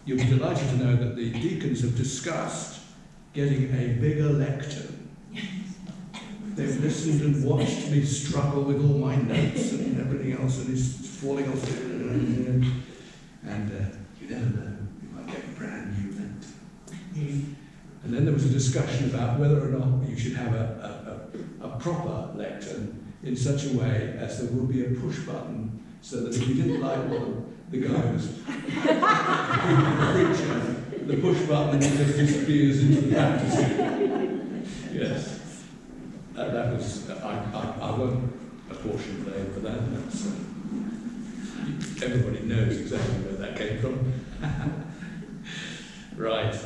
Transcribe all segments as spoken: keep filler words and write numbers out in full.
you'll be delighted to know that the deacons have discussed getting a bigger lectern. They've listened and watched me struggle with all my notes and everything else, and it's falling off. And uh, you never know, you might get a brand new lectern. And then there was a discussion about whether or not you should have a, a, a, a proper lectern in such a way as there will be a push button, so that if you didn't like what the guy was preaching, the push button just disappears into the practice. Yes. Uh, that was, uh, I, I, I won't apportion blame for that. That's, uh, everybody knows exactly where that came from. Right.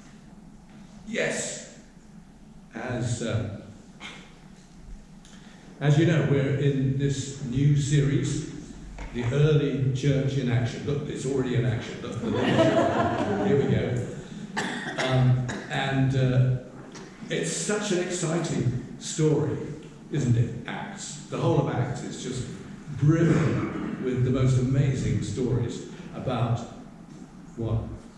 Yes. As, um, as you know, we're in this new series, The Early Church in Action. Look, it's already in action. Look, here we go. Um, and uh, it's such an exciting story, isn't it? Acts. The whole of Acts is just brilliant with the most amazing stories about what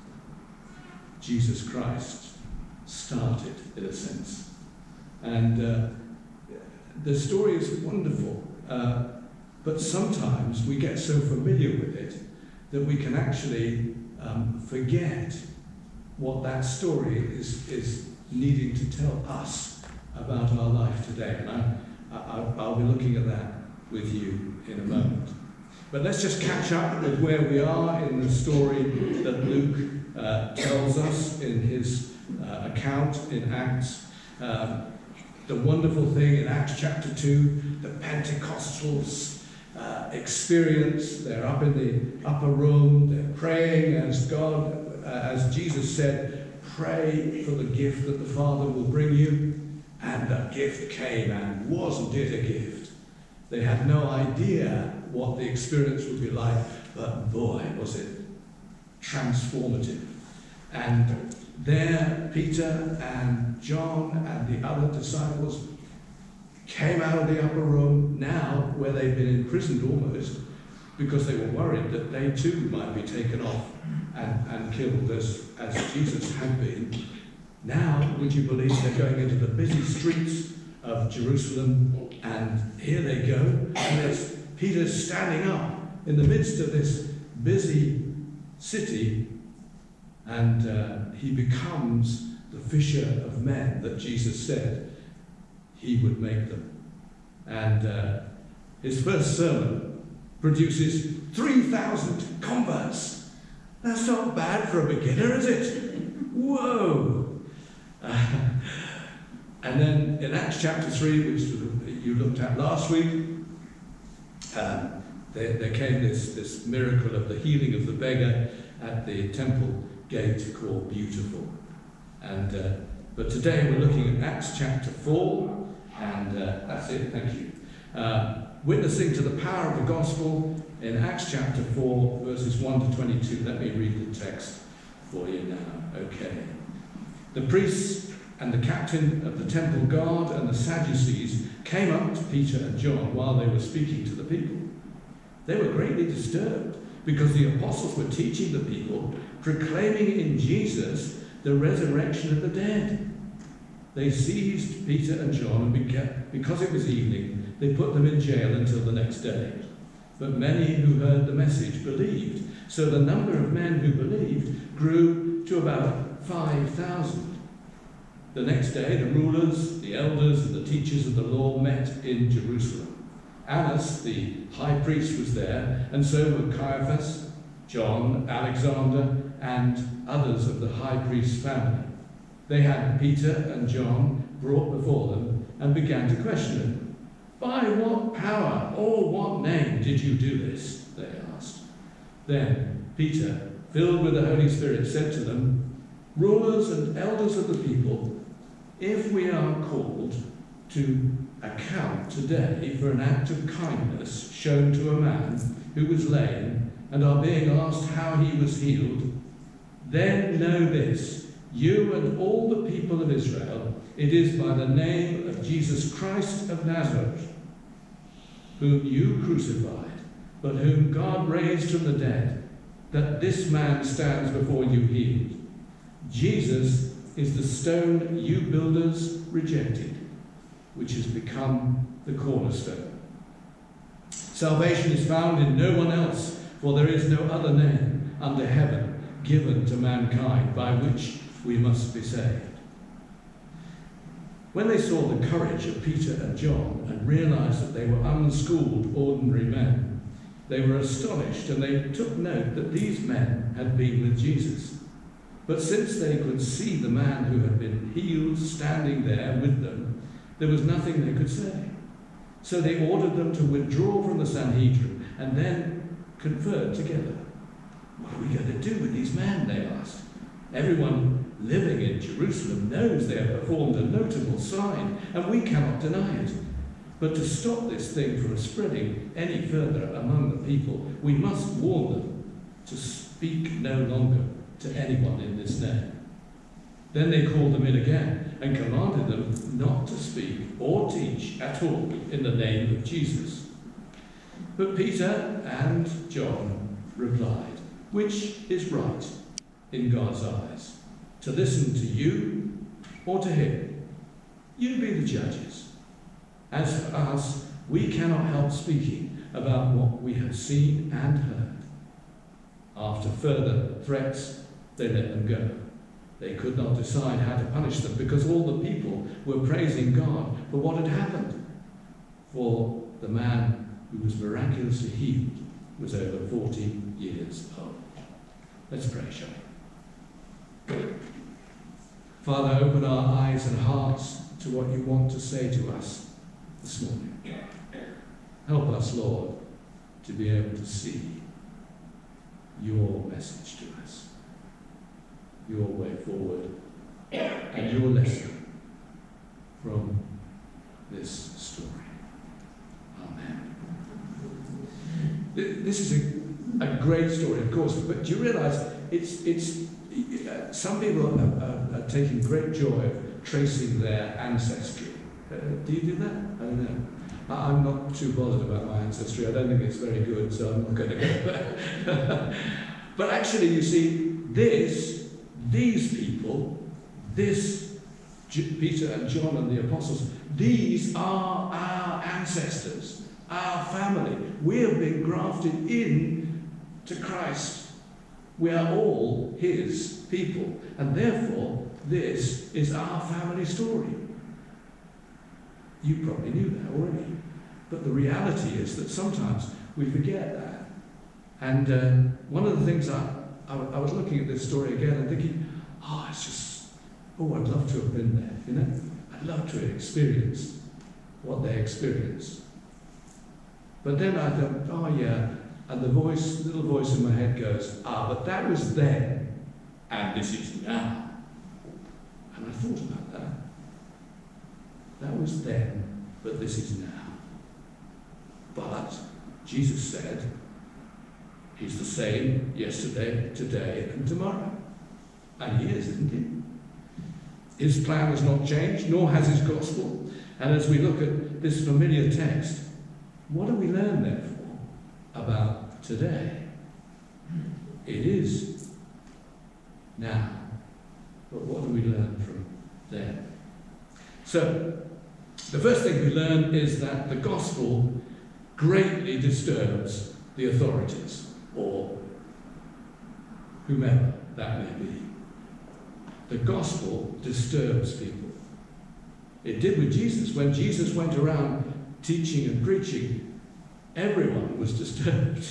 Jesus Christ started, in a sense. And uh, the story is wonderful, uh, but sometimes we get so familiar with it that we can actually um, forget what that story is, is needing to tell us about our life today, and I, I, I'll be looking at that with you in a moment. But let's just catch up with where we are in the story that Luke uh, tells us in his uh, account in Acts. Um, the wonderful thing in Acts chapter two, the Pentecostals uh, experience. They're up in the upper room, they're praying as God, uh, as Jesus said, pray for the gift that the Father will bring you. And the gift came, and wasn't it a gift? They had no idea what the experience would be like, but boy, was it transformative. And there, Peter and John and the other disciples came out of the upper room, now where they'd been imprisoned almost, because they were worried that they too might be taken off and, and killed as, as Jesus had been. Now, would you believe they're going into the busy streets of Jerusalem, and here they go, and there's Peter standing up in the midst of this busy city, and uh, he becomes the fisher of men that Jesus said he would make them. And uh, his first sermon produces three thousand converts. That's not bad for a beginner, is it? Whoa! Uh, and then in Acts chapter three, which you looked at last week, um, there, there came this, this miracle of the healing of the beggar at the temple gate called Beautiful. And uh, but today we're looking at Acts chapter four, and uh, that's it, thank you. Uh, witnessing to the power of the gospel in Acts chapter four, verses one to twenty-two. Let me read the text for you now. Okay. The priests and the captain of the temple guard and the Sadducees came up to Peter and John while they were speaking to the people. They were greatly disturbed because the apostles were teaching the people, proclaiming in Jesus the resurrection of the dead. They seized Peter and John, and because it was evening, they put them in jail until the next day. But many who heard the message believed, so the number of men who believed grew to about five thousand. The next day, the rulers, the elders, and the teachers of the law met in Jerusalem. Annas, the high priest, was there, and so were Caiaphas, John, Alexander, and others of the high priest's family. They had Peter and John brought before them and began to question them. By what power or what name did you do this? They asked. Then Peter, filled with the Holy Spirit, said to them, rulers and elders of the people, if we are called to account today for an act of kindness shown to a man who was lame and are being asked how he was healed, then know this, you and all the people of Israel, it is by the name of Jesus Christ of Nazareth, whom you crucified, but whom God raised from the dead, that this man stands before you healed. Jesus is the stone you builders rejected, which has become the cornerstone. Salvation is found in no one else, for there is no other name under heaven given to mankind by which we must be saved. When they saw the courage of Peter and John and realized that they were unschooled, ordinary men, they were astonished, and they took note that these men had been with Jesus. But since they could see the man who had been healed standing there with them, there was nothing they could say. So they ordered them to withdraw from the Sanhedrin and then conferred together. What are we going to do with these men, they asked. Everyone living in Jerusalem knows they have performed a notable sign, and we cannot deny it. But to stop this thing from spreading any further among the people, we must warn them to speak no longer to anyone in this name. Then they called them in again and commanded them not to speak or teach at all in the name of Jesus. But Peter and John replied, "Which is right in God's eyes, to listen to you or to him? You be the judges. As for us, we cannot help speaking about what we have seen and heard." After further threats, they let them go. They could not decide how to punish them because all the people were praising God for what had happened. For the man who was miraculously healed was over forty years old. Let's pray, shall we? Father, open our eyes and hearts to what you want to say to us this morning. Help us, Lord, to be able to see your message to us, your way forward, and your lesson from this story. Amen. This is a, a great story, of course, but do you realise it's it's uh, some people are, are, are taking great joy of tracing their ancestry. Uh, do you do that? I don't know. I, I'm not too bothered about my ancestry. I don't think it's very good, so I'm not going to go there. But actually, you see, this, these people, this J- Peter and John and the apostles, these are our ancestors, our family. We have been grafted in to Christ. We are all his people, and therefore this is our family story. You probably knew that already, but the reality is that sometimes we forget that. And uh, one of the things I, I, I was looking at this story again and thinking, oh, it's just, oh, I'd love to have been there, you know? I'd love to have experienced what they experienced. But then I thought, oh yeah, and the voice, little voice in my head goes, ah, but that was then, and this is now. And I thought about that. That was then, but this is now. But Jesus said, he's the same yesterday, today, and tomorrow. And he is, isn't he? His plan has not changed, nor has his gospel. And as we look at this familiar text, what do we learn, therefore, about today? It is now. But what do we learn from then? So, the first thing we learn is that the gospel greatly disturbs the authorities, or whomever that may be. The gospel disturbs people. It did with Jesus. When Jesus went around teaching and preaching, everyone was disturbed.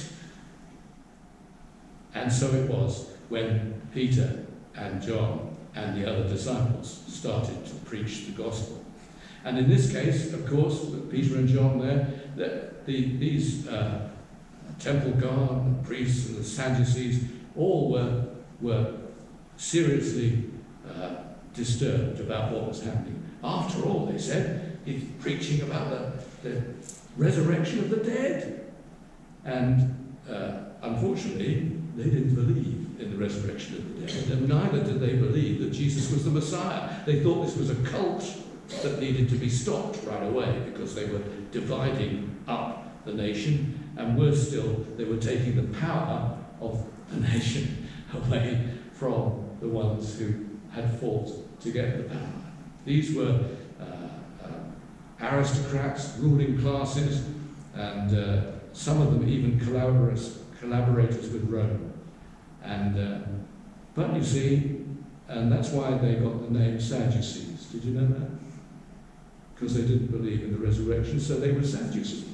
And so it was when Peter and John and the other disciples started to preach the gospel. And in this case, of course, with Peter and John there, the, the, these uh, temple guard, the priests and the Sadducees, all were, were seriously uh, disturbed about what was happening. After all, they said, he's preaching about the, the resurrection of the dead. And uh, unfortunately, they didn't believe in the resurrection of the dead, and neither did they believe that Jesus was the Messiah. They thought this was a cult that needed to be stopped right away because they were dividing up the nation, and worse still, they were taking the power of a nation away from the ones who had fought to get the power. These were uh, uh, aristocrats, ruling classes, and uh, some of them even collaborators, collaborators with Rome. And uh, but you see, and that's why they got the name Sadducees. Did you know that? Because they didn't believe in the resurrection, so they were Sadducees.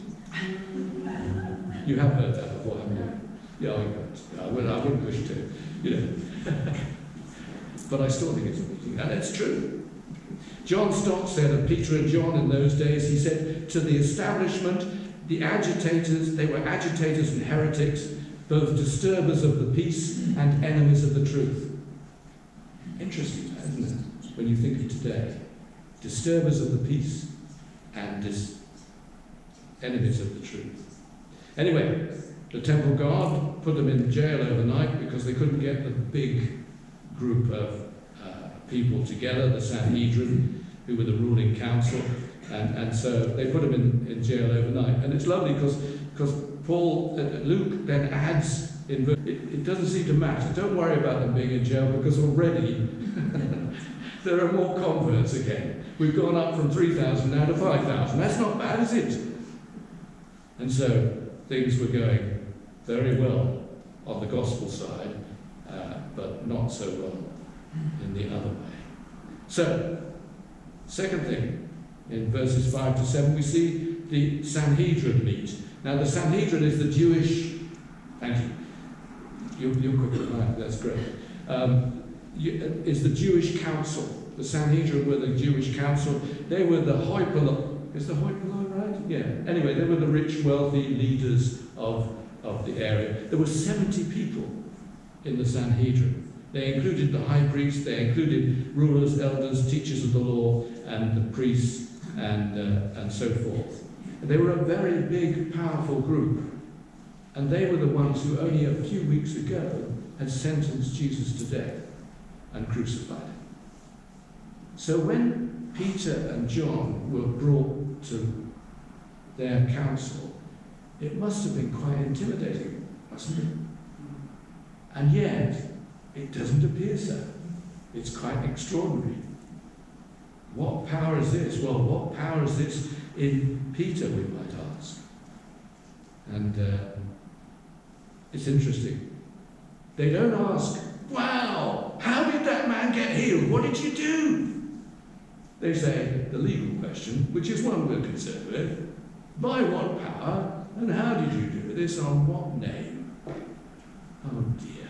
You have heard that before, haven't you? Yeah, I haven't. I wouldn't, I wouldn't wish to, you know. But I still think it's amazing, and it's true. John Stott said of Peter and John in those days, he said, to the establishment, the agitators, they were agitators and heretics, both disturbers of the peace and enemies of the truth. Interesting, isn't it, when you think of today? Disturbers of the peace and dis- enemies of the truth. Anyway, the temple guard put them in jail overnight because they couldn't get the big group of uh, people together, the Sanhedrin, who were the ruling council, and, and so they put them in, in jail overnight. And it's lovely because because Paul, uh, Luke then adds, in it, it doesn't seem to matter. Don't worry about them being in jail because already there are more converts again. We've gone up from three thousand now to five thousand. That's not bad, is it? And so things were going very well on the gospel side, uh, but not so well in the other way. So, second thing, in verses five to seven, we see the Sanhedrin meet. Now, the Sanhedrin is the Jewish... Thank you. You're, you're quick at that, that's great. Um, you, is the Jewish council. The Sanhedrin were the Jewish council. They were the hoi polloi. Is the hoi polloi right? Yeah. Anyway, they were the rich, wealthy leaders of, of the area. There were seventy people in the Sanhedrin. They included the high priest, they included rulers, elders, teachers of the law, and the priests, and, uh, and so forth. And they were a very big, powerful group. And they were the ones who only a few weeks ago had sentenced Jesus to death and crucified him. So when Peter and John were brought to their council, it must have been quite intimidating, mustn't it? And yet, it doesn't appear so. It's quite extraordinary. What power is this? Well, what power is this in Peter, we might ask? And uh, it's interesting. They don't ask, wow, how did that man get healed? What did you do? They say the legal question, which is one we're concerned with. By what power, and how did you do this, on what name? Oh dear.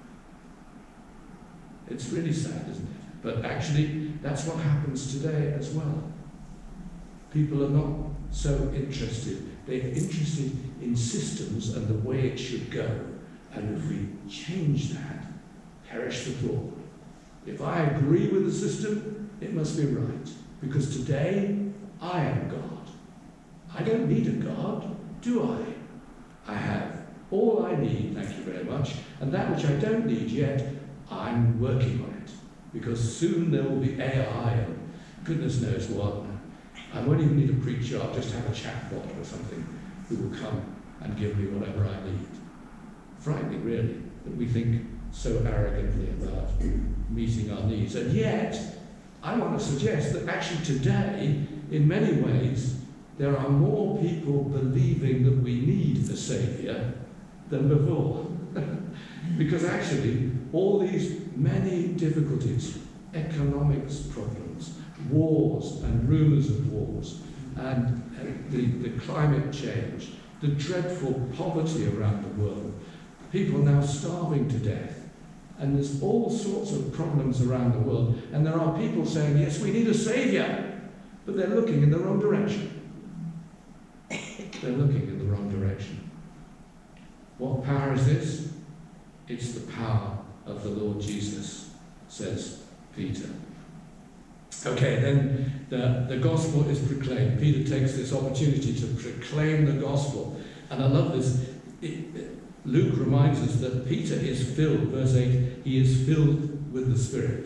It's really sad, isn't it? But actually, that's what happens today as well. People are not so interested. They're interested in systems and the way it should go. And if we change that, perish the thought. If I agree with the system, it must be right. Because today, I am God. I don't need a God, do I? I have all I need, thank you very much, and that which I don't need yet, I'm working on it. Because soon there will be A I and goodness knows what. I won't even need a preacher, I'll just have a chatbot or something who will come and give me whatever I need. Frightening, really, that we think so arrogantly about meeting our needs. And yet, I want to suggest that actually today, in many ways, there are more people believing that we need a saviour than before. Because actually, all these many difficulties, economics problems, wars and rumours of wars, and the, the climate change, the dreadful poverty around the world, people now starving to death, and there's all sorts of problems around the world, and there are people saying, yes, we need a saviour, but they're looking in the wrong direction. They're looking in the wrong direction. What power is this? It's the power of the Lord Jesus, says Peter. Okay, then the, the gospel is proclaimed. Peter takes this opportunity to proclaim the gospel. And I love this. It, it, Luke reminds us that Peter is filled, verse eight, he is filled with the Spirit.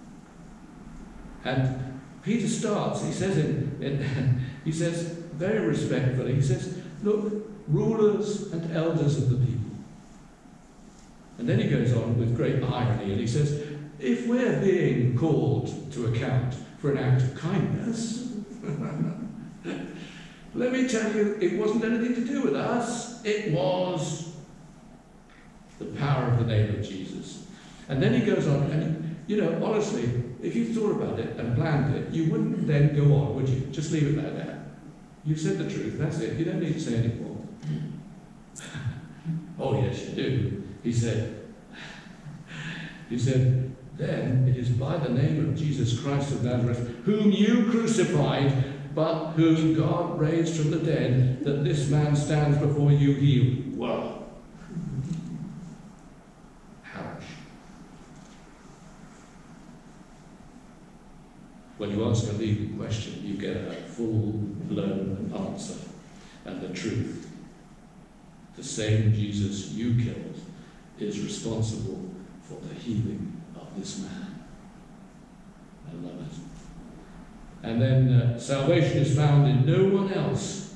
And Peter starts, he says, in, in, he says very respectfully, he says, look, rulers and elders of the people. And then he goes on with great irony and he says, if we're being called to account for an act of kindness, let me tell you, it wasn't anything to do with us. It was the power of the name of Jesus. And then he goes on, and you know, honestly, if you thought about it and planned it, you wouldn't then go on, would you? Just leave it like that. You said the truth, that's it. You don't need to say any more. Oh, yes, you do. He said, he said, then it is by the name of Jesus Christ of Nazareth, whom you crucified, but whom God raised from the dead, that this man stands before you healed. Whoa. Ouch. When you ask a leading question, you get a full-blown answer and the truth. The same Jesus you killed is responsible for the healing of this man. I love it. And then uh, salvation is found in no one else.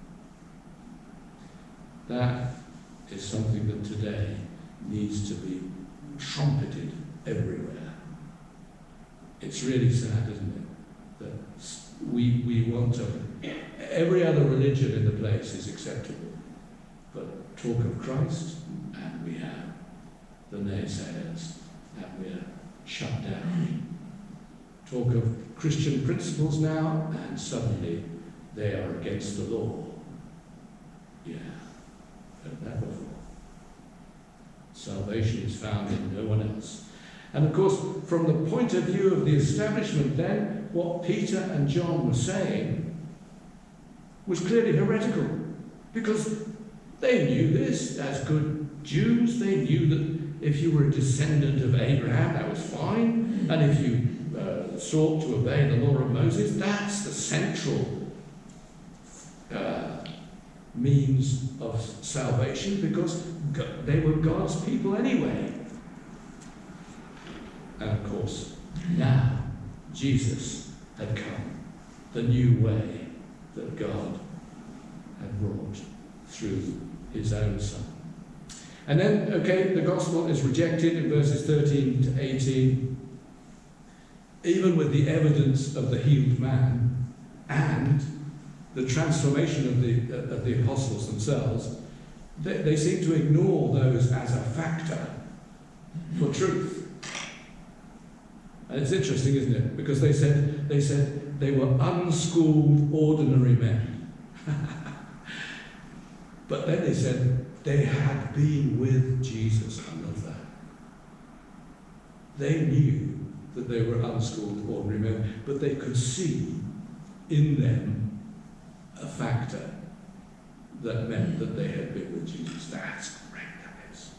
That is something that today needs to be trumpeted everywhere. It's really sad, isn't it? That we, we want to... Every other religion in the place is acceptable. But talk of Christ, and we have the naysayers, and we're shut down. Talk of Christian principles now, and suddenly they are against the law. Yeah, heard that before. Salvation is found in no one else. And of course, from the point of view of the establishment then, what Peter and John were saying was clearly heretical. Because they knew this as good Jews. They knew that if you were a descendant of Abraham, that was fine. And if you uh, sought to obey the law of Moses, that's the central uh, means of salvation, because they were God's people anyway. And of course, now Jesus had come, the new way that God had brought through his own Son. And then, okay, the gospel is rejected in verses thirteen to eighteen, even with the evidence of the healed man and the transformation of the, uh, of the apostles themselves. They, they seem to ignore those as a factor for truth. And it's interesting, isn't it? Because they said they said they were unschooled, ordinary men. But then they said they had been with Jesus. I love that. They knew that they were unschooled, ordinary men, but they could see in them a factor that meant that they had been with Jesus. That's great, that is.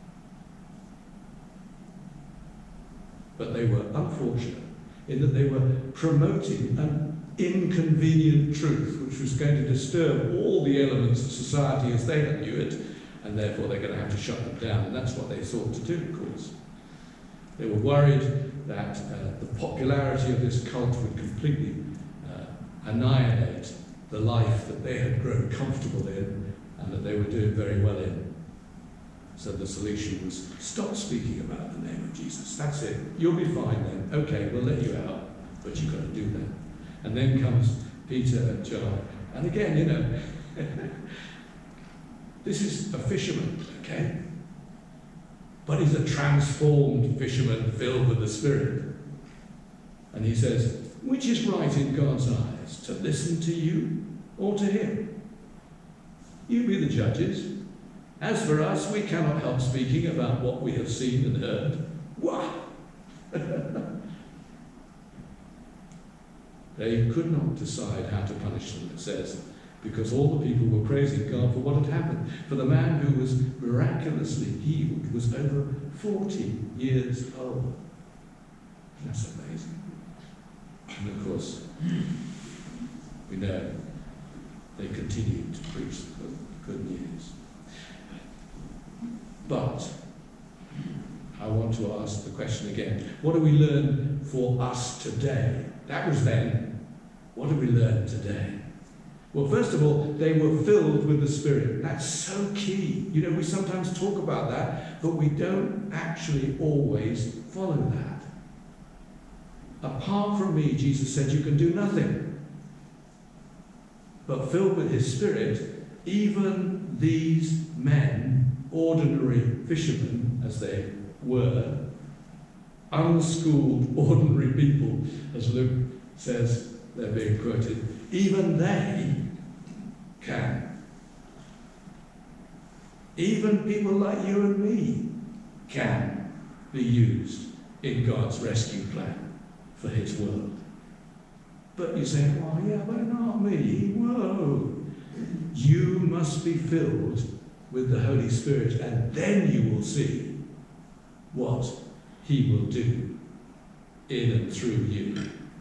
But they were unfortunate in that they were promoting an inconvenient truth which was going to disturb all the elements of society as they knew it, and therefore they're going to have to shut them down. And that's what they sought to do, of course. They were worried that uh, the popularity of this cult would completely uh, annihilate the life that they had grown comfortable in and that they were doing very well in. So the solution was, stop speaking about the name of Jesus. That's it. You'll be fine then. Okay, we'll let you out, but you've got to do that. And then comes Peter and John. And again, you know, this is a fisherman, okay? But he's a transformed fisherman filled with the Spirit. And he says, which is right in God's eyes, to listen to you or to him? You be the judges. As for us, we cannot help speaking about what we have seen and heard. What? They could not decide how to punish them, it says, because all the people were praising God for what had happened. For the man who was miraculously healed was over forty years old. That's amazing. And of course, we know they continued to preach the good news. But I want to ask the question again. What do we learn for us today? That was then. What do we learn today? Well, first of all, they were filled with the Spirit. That's so key. You know, we sometimes talk about that, but we don't actually always follow that. Apart from me, Jesus said, you can do nothing. But filled with his Spirit, even these men, ordinary fishermen as they were, unschooled, ordinary people, as Luke says, they're being quoted, even they can. Even people like you and me can be used in God's rescue plan for his world. But you say, well, yeah, but not me. Whoa. You must be filled with the Holy Spirit, and then you will see what he will do in and through you.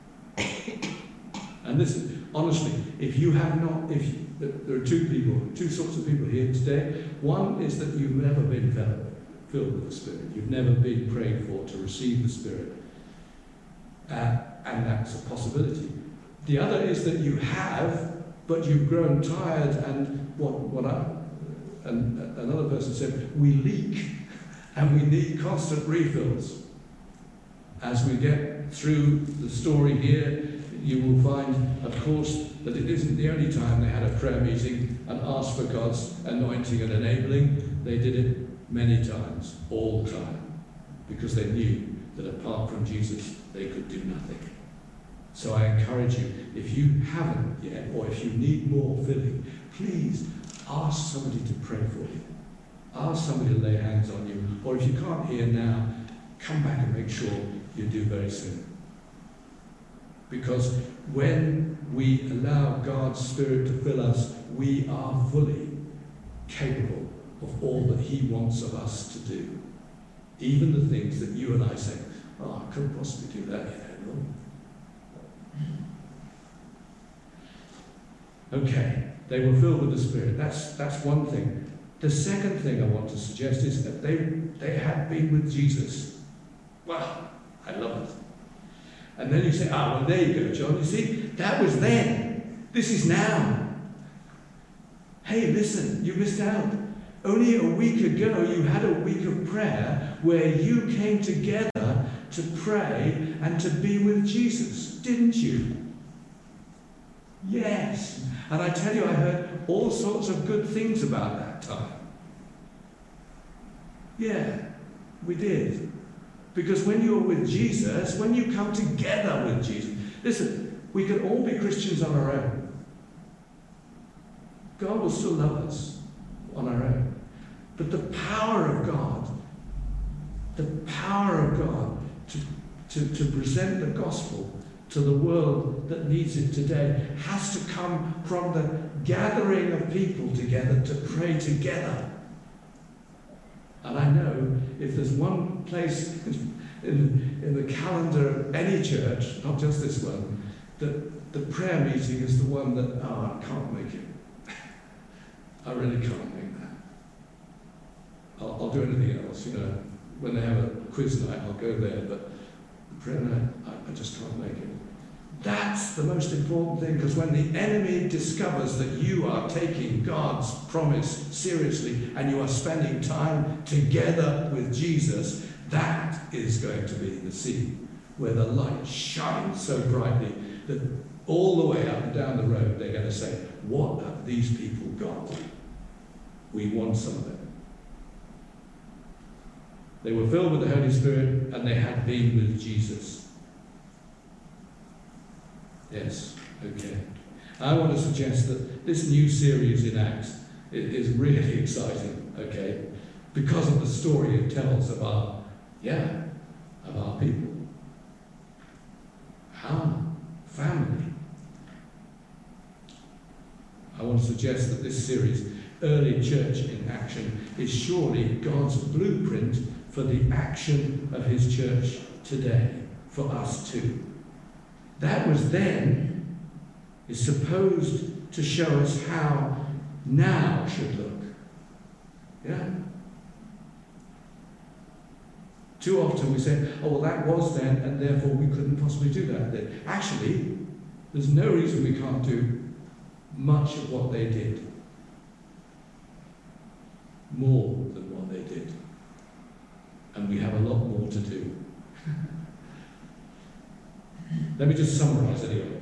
And this is, honestly, if you have not, if you, there are two people, two sorts of people here today. One is that you've never been filled with the Spirit. You've never been prayed for to receive the Spirit. Uh, and that's a possibility. The other is that you have, but you've grown tired, and what, what I, and another person said, we leak, and we need constant refills. As we get through the story here, you will find, of course, that it isn't the only time they had a prayer meeting and asked for God's anointing and enabling. They did it many times, all the time, because they knew that apart from Jesus, they could do nothing. So I encourage you, if you haven't yet, or if you need more filling, please ask somebody to pray for you. Ask somebody to lay hands on you. Or if you can't hear now, come back and make sure you do very soon. Because when we allow God's Spirit to fill us, we are fully capable of all that he wants of us to do. Even the things that you and I say, oh, I couldn't possibly do that, you know. Okay, they were filled with the Spirit. That's that's one thing. The second thing I want to suggest is that they, they had been with Jesus. Wow, I love it. And then you say, ah, well, there you go, John. You see, that was then. This is now. Hey, listen, you missed out. Only a week ago, you had a week of prayer where you came together to pray and to be with Jesus, didn't you? Yes. And I tell you, I heard all sorts of good things about that time. Yeah, we did. Because when you're with Jesus, when you come together with Jesus, listen, we can all be Christians on our own. God will still love us on our own. But the power of God, the power of God to, to, to present the gospel to the world that needs it today has to come from the gathering of people together to pray together. And I know if there's one place in, in the calendar of any church, not just this one, that the prayer meeting is the one that, oh, I can't make it. I really can't make that. I'll, I'll do anything else, you know. When they have a quiz night, I'll go there, but the prayer night, I, I just can't make it. That's the most important thing, because when the enemy discovers that you are taking God's promise seriously and you are spending time together with Jesus, that is going to be the scene where the light shines so brightly that all the way up and down the road they're going to say, what have these people got? We want some of it. They were filled with the Holy Spirit and they had been with Jesus. Yes, okay. I want to suggest that this new series in Acts is really exciting, okay, because of the story it tells of our, yeah, of our people, our family. I want to suggest that this series, Early Church in Action, is surely God's blueprint for the action of his church today, for us too. That was then, is supposed to show us how now should look. Yeah? Too often we say, oh, well, that was then, and therefore we couldn't possibly do that then. Actually, there's no reason we can't do much of what they did. More than what they did. And we have a lot more to do. Let me just summarise anyway.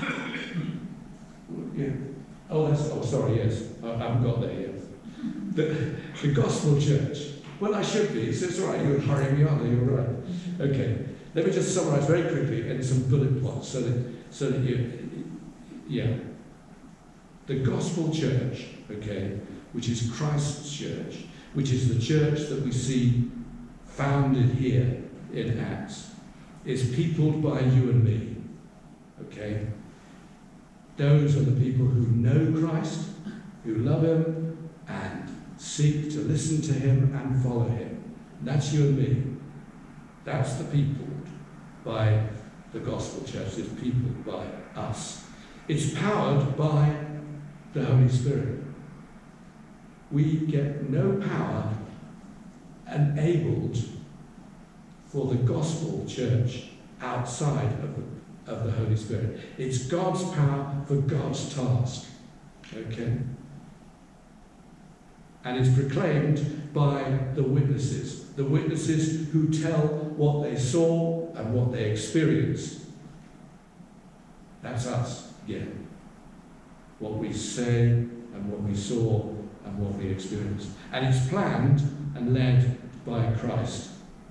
Yeah. Oh, that's, oh, sorry, yes. I, I haven't got there yet. The, the gospel church. Well, I should be. So it's all right. You're hurrying me on. You're right. Okay. Let me just summarise very quickly in some bullet points so that, so that you, yeah. The gospel church, okay, which is Christ's church, which is the church that we see founded here in Acts, is peopled by you and me, okay? Those are the people who know Christ, who love him, and seek to listen to him and follow him. That's you and me. That's the peopled by the gospel church. It's peopled by us. It's powered by the Holy Spirit. We get no power enabled for the gospel church outside of the, of the Holy Spirit. It's God's power for God's task. Okay? And it's proclaimed by the witnesses. The witnesses who tell what they saw and what they experienced. That's us, yeah. What we say and what we saw and what we experienced. And it's planned and led by Christ.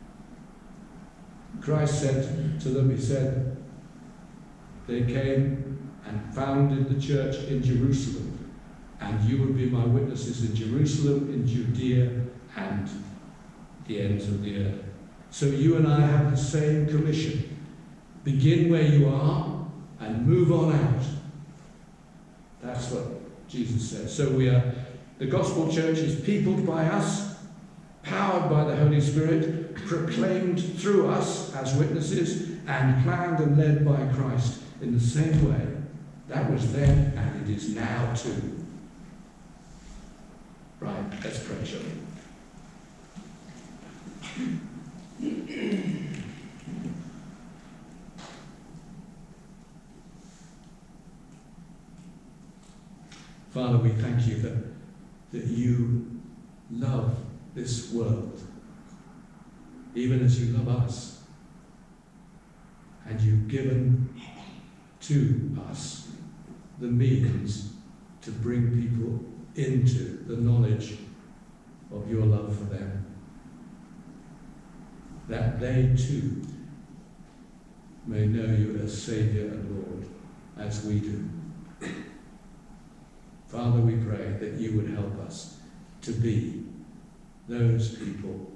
Christ said to them, he said, they came and founded the church in Jerusalem, and you will be my witnesses in Jerusalem, in Judea, and the ends of the earth. So you and I have the same commission. Begin where you are and move on out. That's what Jesus says. So we are, the gospel church is peopled by us, powered by the Holy Spirit, proclaimed through us as witnesses, and planned and led by Christ in the same way. That was then, and it is now too. Right, let's pray, shall we? Father, we thank you that, that you love this world, even as you love us. And you've given to us the means to bring people into the knowledge of your love for them, that they too may know you as Saviour and Lord, as we do. Father, we pray that you would help us to be those people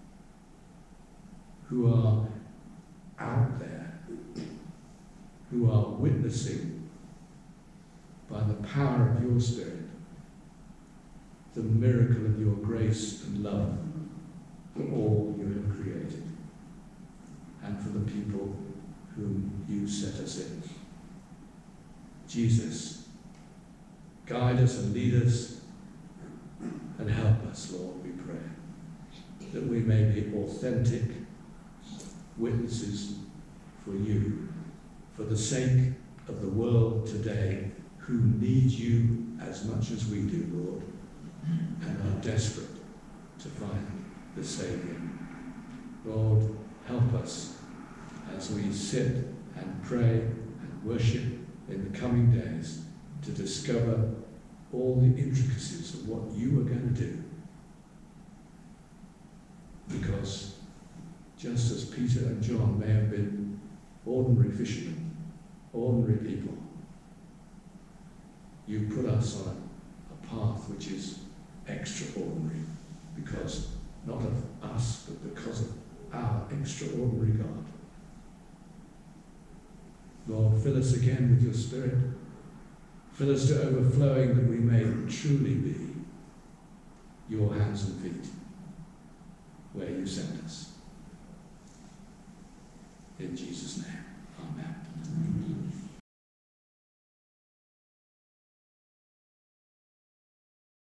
who are out there, who are witnessing by the power of your Spirit the miracle of your grace and love for all you have created and for the people whom you set us in. Jesus, guide us and lead us and help us, Lord, we pray, that we may be authentic witnesses for you, for the sake of the world today who need you as much as we do, Lord, and are desperate to find the Saviour. Lord, help us as we sit and pray and worship in the coming days to discover all the intricacies of what you are going to do. Because just as Peter and John may have been ordinary fishermen, ordinary people, you put us on a, a path which is extraordinary, because not of us, but because of our extraordinary God. Lord, fill us again with your Spirit. Fill us to overflowing, that we may truly be your hands and feet where you send us. In Jesus' name.